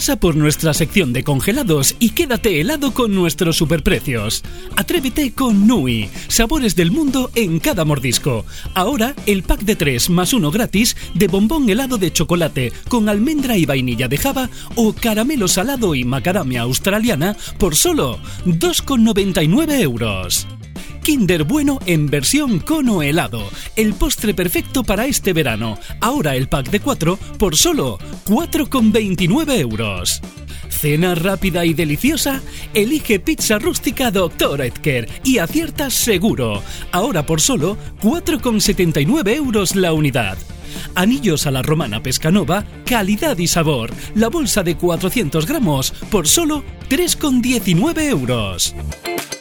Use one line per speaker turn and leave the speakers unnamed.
Pasa por nuestra sección de congelados y quédate helado con nuestros superprecios. Atrévete con Nui, sabores del mundo en cada mordisco. Ahora el pack de 3 más 1 gratis de bombón helado de chocolate con almendra y vainilla de Java o caramelo salado y macadamia australiana por solo 2,99 €. Kinder Bueno en versión cono helado, el postre perfecto para este verano. Ahora el pack de 4 por solo 4,29 €. ¿Cena rápida y deliciosa? Elige pizza rústica Dr. Edgar y aciertas seguro. Ahora por solo 4,79 € la unidad. Anillos a la romana Pescanova, calidad y sabor. La bolsa de 400 gramos por solo 3,19 €.